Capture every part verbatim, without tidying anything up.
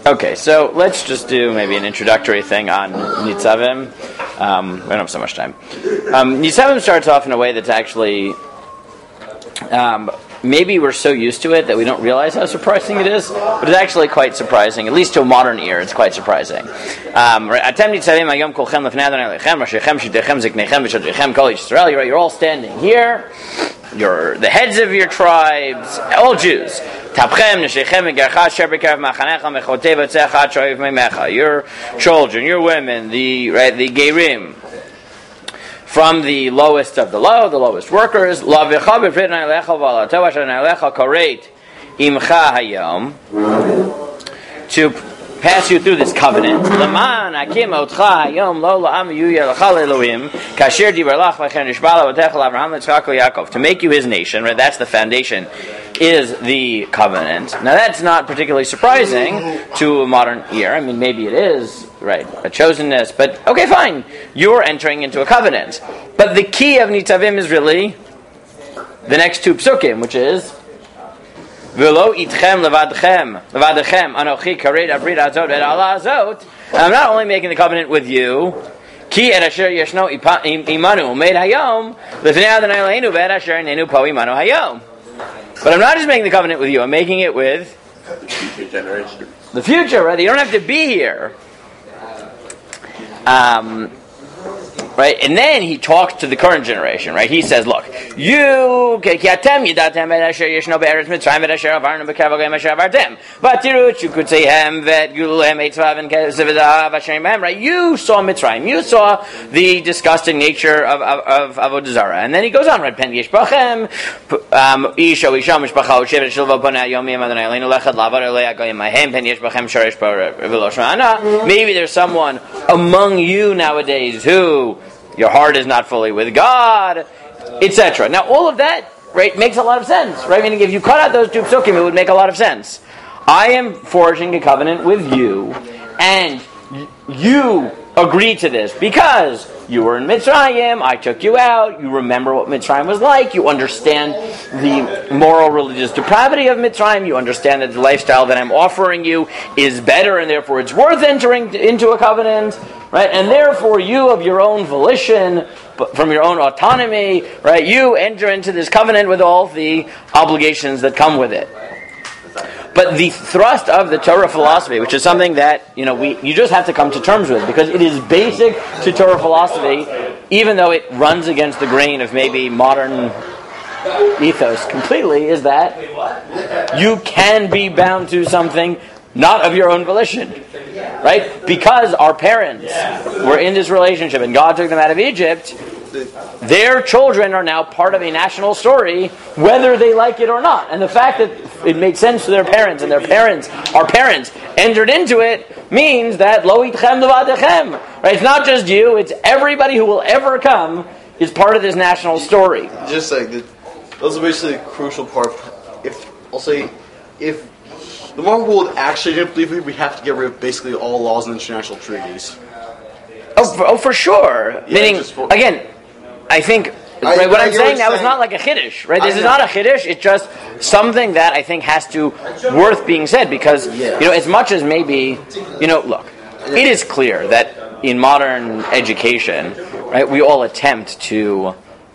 Okay, so let's just do maybe an introductory thing on Nitzavim. Um, we don't have so much time. Um, Nitzavim starts off in a way that's actually, um, maybe we're so used to it that we don't realize how surprising it is, but it's actually quite surprising, at least to a modern ear, it's quite surprising. Um, you're all standing here. You're the heads of your tribes, all Jews. Your children, your women, the right, the Gerim, from the lowest of the low, the lowest workers. To pass you through this covenant. To make you his nation, right? That's the foundation, is the covenant. Now that's not particularly surprising to a modern ear. I mean, maybe it is, right, a chosenness, but okay, fine. You're entering into a covenant. But the key of Nitzavim is really the next two psukim, which is V'lo itchem levadchem levadchem anochi kared abrit azot et ala azot. I'm not only making the covenant with you, ki et asher yeshno imanu made hayom lefnei Adonai Eloheinu ve'et asher nenu po imanu hayom. But I'm not just making the covenant with you. I'm making it with the future generation. The future, right? You don't have to be here. Um. Right, and then he talks to the current generation. Right, he says, "Look, you but you could say hem that right? You saw Mitzrayim, you saw the disgusting nature of of, of Avodah Zarah." And then he goes on, right? Pen yishbachem, um, isha isha mishpacha shevet shilva b'nei yomim Adonai Eloheinu lechad lavar elei agoyim mahem pen yishbachem shorish v'lo shma'ana. Maybe there's someone among you nowadays who your heart is not fully with God, et cetera. Now, all of that, right, makes a lot of sense, right? Meaning, if you cut out those two psukim, it would make a lot of sense. I am forging a covenant with you, and you agree to this because you were in Mitzrayim, I took you out, you remember what Mitzrayim was like, you understand the moral religious depravity of Mitzrayim, you understand that the lifestyle that I'm offering you is better and therefore it's worth entering into a covenant, right? And therefore you of your own volition, from your own autonomy, right, you enter into this covenant with all the obligations that come with it. But the thrust of the Torah philosophy, which is something that, you know, we you just have to come to terms with, because it is basic to Torah philosophy, even though it runs against the grain of maybe modern ethos completely, is that you can be bound to something not of your own volition, right? Because our parents were in this relationship and God took them out of Egypt, their children are now part of a national story, whether they like it or not. And the fact that it made sense to their parents, and their parents, our parents, entered into it, means that lo itchem levadechem. Right? It's not just you; it's everybody who will ever come is part of this national story. Just like the, those are basically a crucial part. If I'll say, if the more people would actually didn't believe it, we have to get rid of basically all laws and international treaties. Oh, for, oh, for sure. Yeah, Meaning, for, again. I think I, right, what I I'm saying now is not like a chiddush, right? This is not a chiddush. It's just something that I think has to worth being said, because yeah. you know, as much as maybe, you know, look, it is clear that in modern education, right, we all attempt to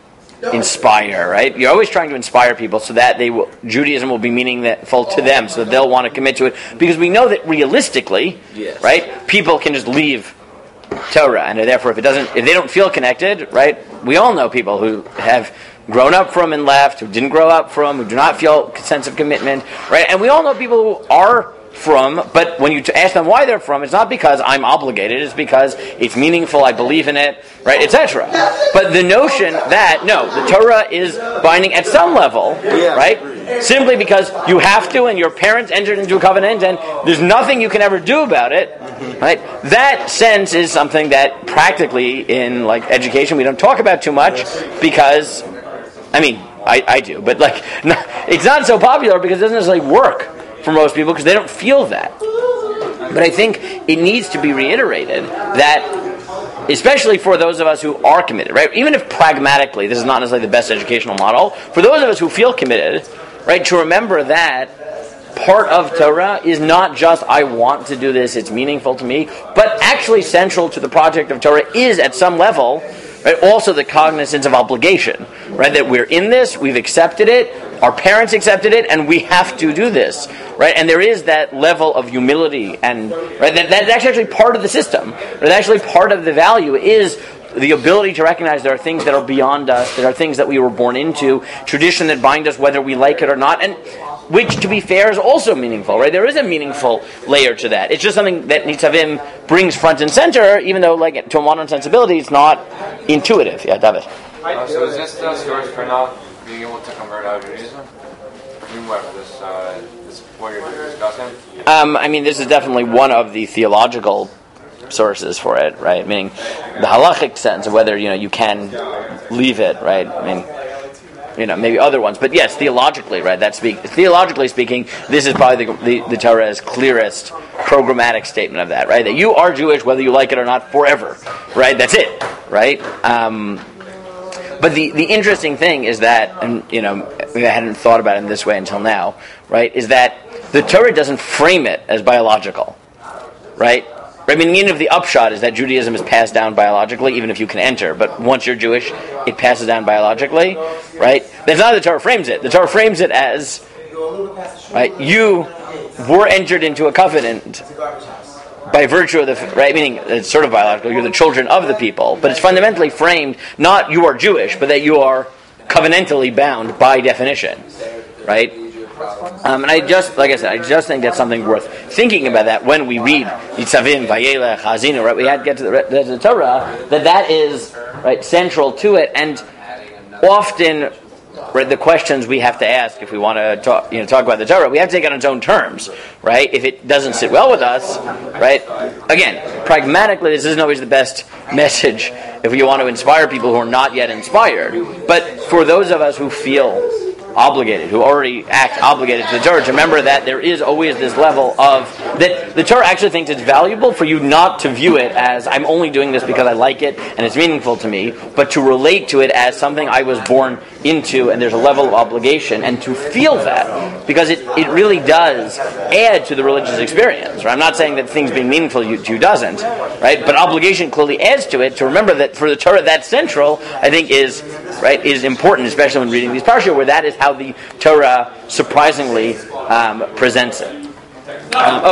inspire, right? You're always trying to inspire people so that they will, Judaism will be meaningful to them, so that they'll want to commit to it, because we know that realistically, yes. right, people can just leave Torah, and therefore if it doesn't, if they don't feel connected, right, we all know people who have grown up from and left, who didn't grow up from, who do not feel a sense of commitment, right, and we all know people who are from, but when you ask them why they're from, it's not because I'm obligated, it's because it's meaningful, I believe in it, right, et cetera. But the notion that, no, the Torah is binding at some level, right, simply because you have to, and your parents entered into a covenant, and there's nothing you can ever do about it, right? That sense is something that practically in like education we don't talk about too much, because, I mean, I, I do, but like, no, it's not so popular because it doesn't necessarily work for most people because they don't feel that. But I think it needs to be reiterated that, especially for those of us who are committed, right? Even if pragmatically this is not necessarily the best educational model, for those of us who feel committed, right, to remember that part of Torah is not just I want to do this, it's meaningful to me, but actually central to the project of Torah is at some level, right, also the cognizance of obligation, right? That we're in this, we've accepted it, our parents accepted it, and we have to do this, right? And there is that level of humility, and right, that, that's actually part of the system. That's actually part of the value is the ability to recognize there are things that are beyond us, there are things that we were born into, tradition that bind us whether we like it or not, and which, to be fair, is also meaningful, right? There is a meaningful layer to that. It's just something that Nitzavim brings front and center, even though, like, to a modern sensibility, it's not intuitive. Yeah, David. Uh, so is this the source for not being able to convert out of Judaism? I mean, what, this, uh, this what you're discussing? Um, I mean, this is definitely one of the theological sources for it, right? Meaning the halachic sense of whether, you know, you can leave it, right? I mean, you know, maybe other ones, but yes, theologically, right? That's speak, theologically speaking, this is probably the, the, the Torah's clearest programmatic statement of that, right? That you are Jewish whether you like it or not forever, right? That's it, right? Um, but the, the interesting thing is that, and you know, maybe I hadn't thought about it in this way until now, right? Is that the Torah doesn't frame it as biological, right? I mean, the end of the upshot is that Judaism is passed down biologically, even if you can enter. But once you're Jewish, it passes down biologically, right? That's not how the Torah frames it. The Torah frames it as, right, you were entered into a covenant by virtue of the, right, meaning it's sort of biological, you're the children of the people. But it's fundamentally framed, not you are Jewish, but that you are covenantally bound by definition, right? Um, and I just, like I said, I just think that's something worth thinking about that when we read Nitzavim, Vayelech, Hazinu, right? We had to get to the, to the Torah, that that is, right, central to it, and often, right, the questions we have to ask if we want to talk, you know, talk about the Torah, we have to take it on its own terms, right? If it doesn't sit well with us, right? Again, pragmatically, this isn't always the best message if you want to inspire people who are not yet inspired. But for those of us who feel obligated, who already act obligated to the Torah, to remember that there is always this level of, that the Torah actually thinks it's valuable for you not to view it as, I'm only doing this because I like it and it's meaningful to me, but to relate to it as something I was born into, and there's a level of obligation, and to feel that, because it, it really does add to the religious experience, right? I'm not saying that things being meaningful to you, to you doesn't, right? But obligation clearly adds to it, to remember that for the Torah that's central, I think is, right, is important, especially when reading these parsha, where that is how the Torah surprisingly um, presents it. Um,